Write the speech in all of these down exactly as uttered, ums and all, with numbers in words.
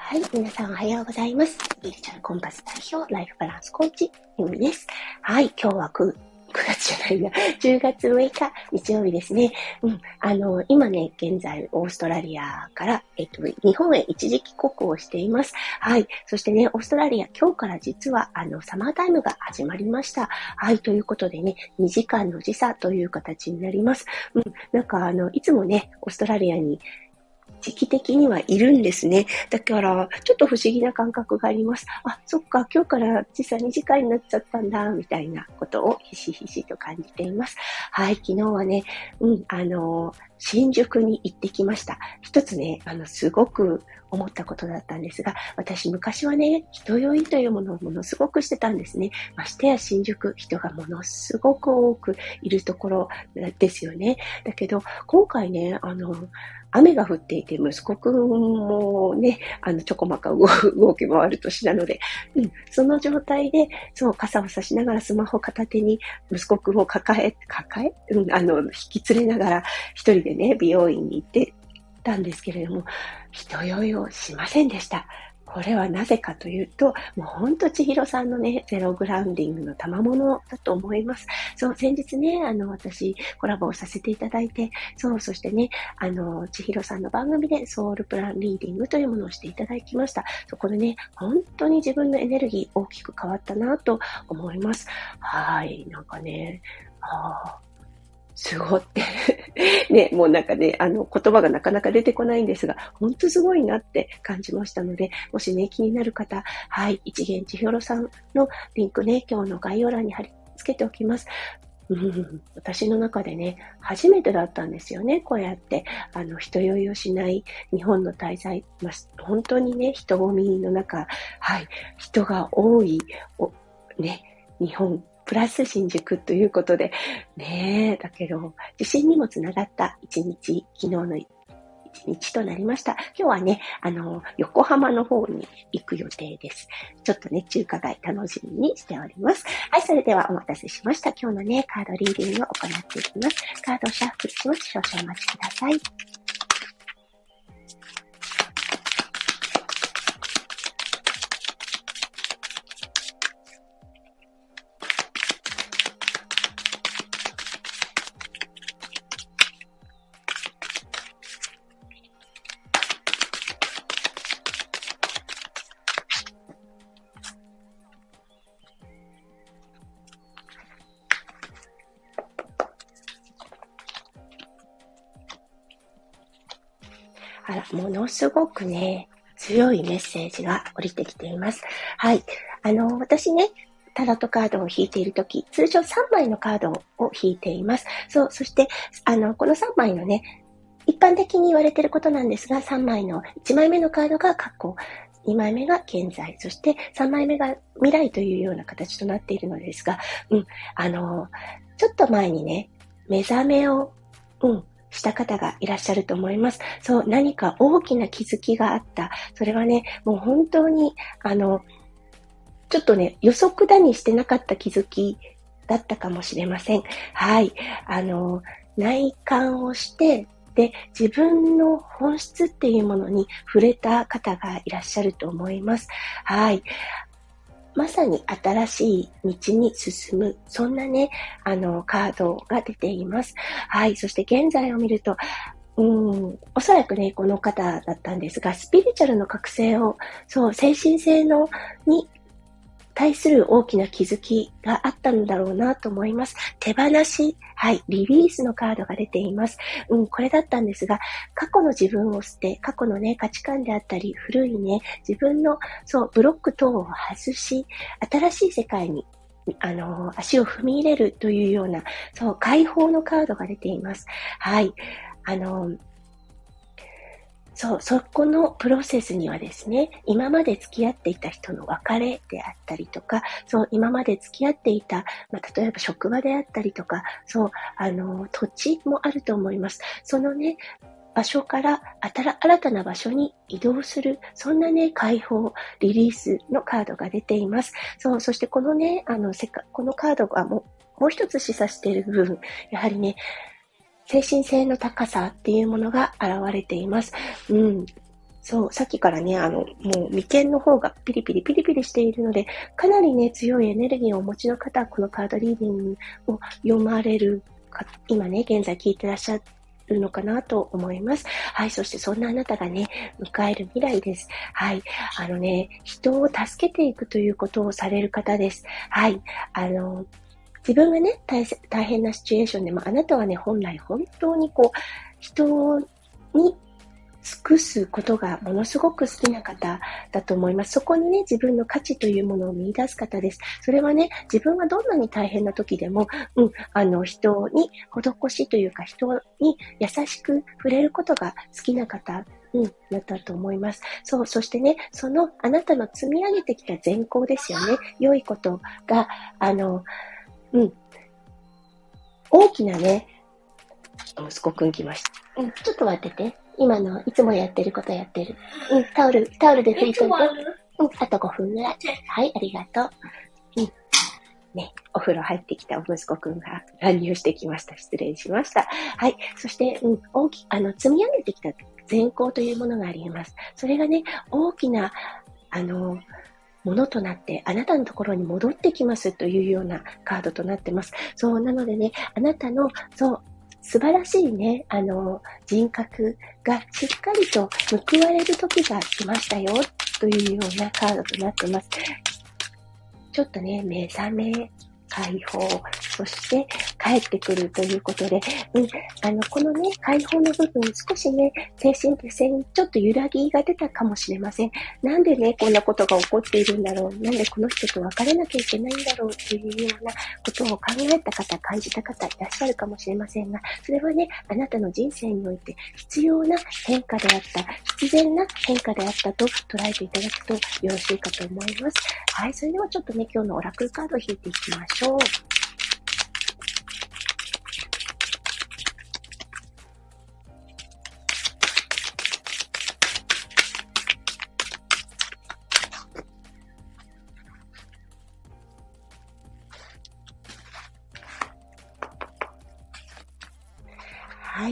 はい、皆さんおはようございます。スピリチュアルコンパス代表、ライフバランスコーチ、ゆみです。はい、今日はく、くがつじゃないな、じゅうがつむいか、日曜日ですね。うん、あの、今ね、現在、オーストラリアから、えっと、日本へ一時帰国をしています。はい、そしてね、オーストラリア、今日から実は、あの、サマータイムが始まりました。はい、ということでね、にじかんの時差という形になります。うん、なんか、あの、いつもね、オーストラリアに、時期的にはいるんですね。だから、ちょっと不思議な感覚があります。あ、そっか、今日から時差にじかんになっちゃったんだ、みたいなことをひしひしと感じています。はい、昨日はね、うん、あの、新宿に行ってきました。一つね、あの、すごく思ったことだったんですが、私昔はね、人酔いというものをものすごくしてたんですね。ましてや新宿、人がものすごく多くいるところですよね。だけど、今回ね、あの、雨が降っていて、息子くんもね、あの、ちょこまか動き回る年なので、うん、その状態で、そう、傘を差しながらスマホ片手に、息子くんを抱え、抱え、うん、あの、引き連れながら、一人でね、美容院に行ってたんですけれども、人酔いをしませんでした。これはなぜかというと、もうほんと千尋さんのね、ゼログラウンディングの賜物だと思います。そう、先日ね、あの、私、コラボをさせていただいて、そう、そしてね、あの、千尋さんの番組でソウルプランリーディングというものをしていただきました。そこでね、本当に自分のエネルギー大きく変わったなと思います。はい、なんかね、あすごってね、もうなんかね、あの、言葉がなかなか出てこないんですが、本当すごいなって感じましたので、もしね、気になる方、はい、一元千尋さんのリンクね、今日の概要欄に貼り付けておきます。うん、私の中でね、初めてだったんですよね。こうやって、あの、人酔いをしない日本の滞在、まあ、本当にね、人混みの中、はい、人が多い、おね、日本、プラス新宿ということで、ねえ、だけど、自信にもつながった一日、昨日の一日となりました。今日はね、あの、横浜の方に行く予定です。ちょっとね、中華街楽しみにしております。はい、それではお待たせしました。今日のね、カードリーディングを行っていきます。カードをシャッフルします。少々お待ちください。あら、ものすごくね、強いメッセージが降りてきています。はい。あの、私ね、タロットカードを引いているとき、通常さんまいのカードを引いています。そう、そして、あの、このさんまいのね、一般的に言われていることなんですが、さんまいのいちまいめのカードが過去、にまいめが現在、そしてさんまいめが未来というような形となっているのですが、うん、あの、ちょっと前にね、目覚めを、うん、した方がいらっしゃると思います。そう、何か大きな気づきがあった。それはね、もう本当に、あの、ちょっとね、予測だにしてなかった気づきだったかもしれません。はい。あの、内観をして、で、自分の本質っていうものに触れた方がいらっしゃると思います。はい。まさに新しい道に進む、そんなね、あの、カードが出ています。はい。そして現在を見ると、うん、おそらくね、この方だったんですが、スピリチュアルの覚醒を、そう、精神性の、に対する大きな気づきがあったのだろうなと思います。手放し、はい、リリースのカードが出ています。うん、これだったんですが、過去の自分を捨て、過去のね、価値観であったり、古いね、自分の、そう、ブロック等を外し、新しい世界に、あの、足を踏み入れるというような、そう、解放のカードが出ています。はい。あの、そう、そこのプロセスにはですね、今まで付き合っていた人の別れであったりとか、そう、今まで付き合っていた、まあ、例えば職場であったりとか、そう、あの、土地もあると思います。そのね、場所から新たな場所に移動する、そんなね、解放、リリースのカードが出ています。そう、そしてこのね、あの、せかこのカードがもう、もう一つ示唆している部分、やはりね、精神性の高さっていうものが現れています。うん。 そう、さっきからね、あの、もう眉間の方がピリピリピリピリしているので、かなりね、強いエネルギーをお持ちの方は、このカードリーディングを読まれるか、今ね、現在聞いてらっしゃるのかなと思います。はい、そしてそんなあなたがね、迎える未来です。はい、あのね、人を助けていくということをされる方です。はい、あの、自分がね、大大変なシチュエーションでも、あなたはね、本来本当にこう、人に尽くすことがものすごく好きな方だと思います。そこにね、自分の価値というものを見出す方です。それはね、自分がどんなに大変な時でも、うん、あの、人に施しというか、人に優しく触れることが好きな方、うん、だったと思います。そう、そしてね、そのあなたの積み上げてきた善行ですよね。良いことが、あの、うん、大きなね、息子くん来ました。うん、ちょっと待ってて。今の、いつもやってることやってる。うん、タオル、タオルで拭いといて。うん、あとごふんぐらい。はい、ありがとう。うん。ね、お風呂入ってきたお息子くんが乱入してきました。失礼しました。はい。そして、うん、大き、あの、積み上げてきた善行というものがあります。それがね、大きな、あの、ものとなって、あなたのところに戻ってきますというようなカードとなってます。そう、なのでね、あなたの、そう、素晴らしいね、あの、人格がしっかりと報われる時が来ましたよ、というようなカードとなってます。ちょっとね、目覚め、解放、そして帰ってくるということで、うん、あの、このね、解放の部分、少しね、精神的にちょっと揺らぎが出たかもしれません。なんでね、こんなことが起こっているんだろう、なんでこの人と別れなきゃいけないんだろうというようなことを考えた方、感じた方いらっしゃるかもしれませんが、それはね、あなたの人生において必要な変化であった、必然な変化であったと捉えていただくとよろしいかと思います。はい、それではちょっとね、今日のオラクルカードを引いていきましょう。はい。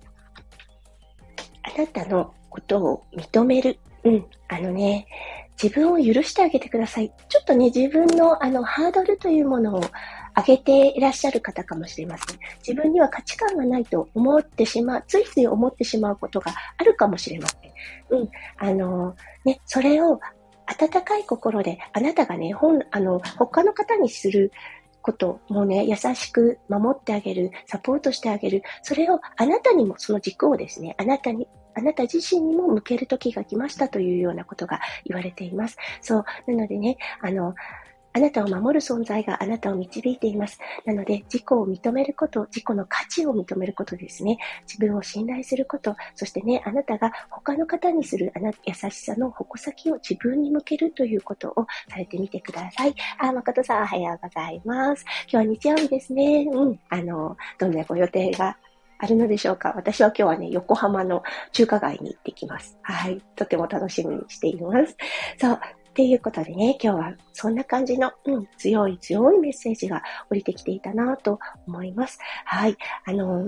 あなたのことを認める。うん。あのね、自分を許してあげてください。ちょっとね、自分のあの、ハードルというものを上げていらっしゃる方かもしれません。自分には価値観がないと思ってしまう、ついつい思ってしまうことがあるかもしれません。うん。あの、ね、それを温かい心で、あなたがね、本、あの、他の方にすることもね、優しく守ってあげる、サポートしてあげる、それをあなたにも、その軸をですね、あなたに、あなた自身にも向ける時が来ましたというようなことが言われています。そう。なのでね、あの、あなたを守る存在があなたを導いています。なので、自己を認めること、自己の価値を認めることですね。自分を信頼すること、そしてね、あなたが他の方にするあな優しさの矛先を自分に向けるということをされてみてください。あ、誠さんおはようございます。今日は日曜日ですね。うん。あの、どんなご予定があるのでしょうか。私は今日はね、横浜の中華街に行ってきます。はい。とても楽しみにしています。そう。っていうことでね、今日はそんな感じの、うん、強い強いメッセージが降りてきていたなと思います。はい。あの、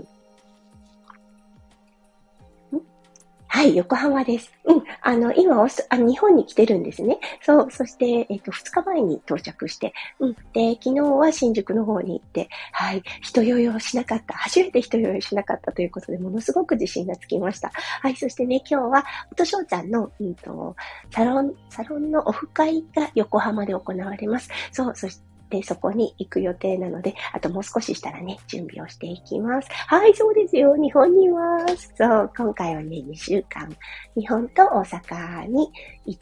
はい、横浜です。うん。あの、今オスあ、日本に来てるんですね。そう。そして、えっと、ふつかまえに到着して、うん。で、昨日は新宿の方に行って、はい、人酔いをしなかった。初めて人酔いをしなかったということで、ものすごく自信がつきました。はい、そしてね、今日は、おとしょうちゃんの、うんと、サロン、サロンのオフ会が横浜で行われます。そう、そして、で、そこに行く予定なので、あともう少ししたらね、準備をしていきます。はい、そうですよ。日本にいます。そう、今回はね、にしゅうかん、日本と大阪に行って、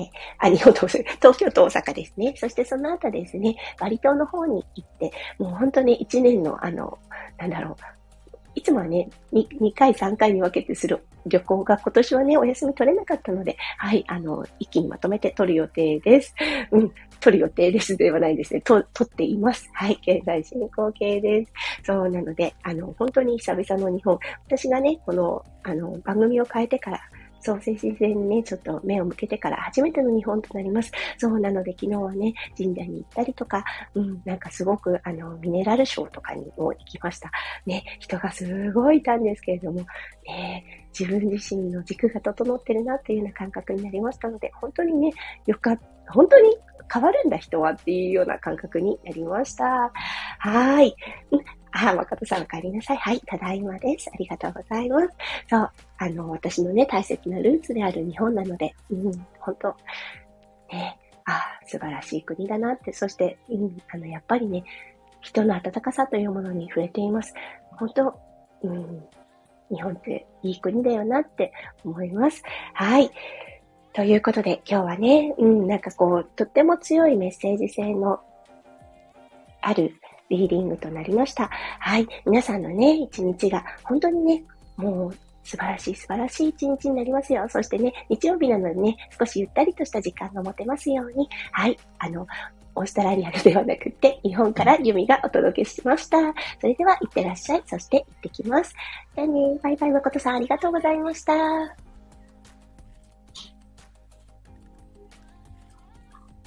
あ、日本と大阪、東京と大阪ですね。そしてその後ですね、バリ島の方に行って、もう本当にいちねんの、あの、なんだろう、いつもはねに、にかい、さんかいに分けてする旅行が今年はね、お休み取れなかったので、はい、あの、一気にまとめて取る予定です。うん、取る予定ですではないですね。と、取っています。はい、現在進行形です。そうなので、あの、本当に久々の日本。私がね、この、あの、番組を変えてから、そう、精神性にね、ちょっと目を向けてから初めての日本となります。そうなので、昨日はね、神社に行ったりとか、うん、なんかすごく、あの、ミネラルショーとかにも行きました。ね、人がすごいいたんですけれども、ね、 自分自身の軸が整ってるなっていうような感覚になりましたので、本当にね、よかった。本当に変わるんだ人はっていうような感覚になりました。はーい。あ、誠さんお帰りなさい。はい、ただいまです。ありがとうございます。そう、あの、私のね、大切なルーツである日本なので、うん、本当ね、あ、素晴らしい国だなって、そして、うん、あの、やっぱりね、人の温かさというものに触れています。本当、うん、日本っていい国だよなって思います。はい。ということで、今日はね、うん、なんかこう、とっても強いメッセージ性のあるリーディングとなりました。はい。皆さんのね、一日が本当にね、もう素晴らしい素晴らしい一日になりますよ。そしてね、日曜日なのでね、少しゆったりとした時間が持てますように。はい。あの、オーストラリアではなくて、日本からユミがお届けしました。それでは、いってらっしゃい。そして、行ってきます。じゃあね、バイバイ、誠さんありがとうございました。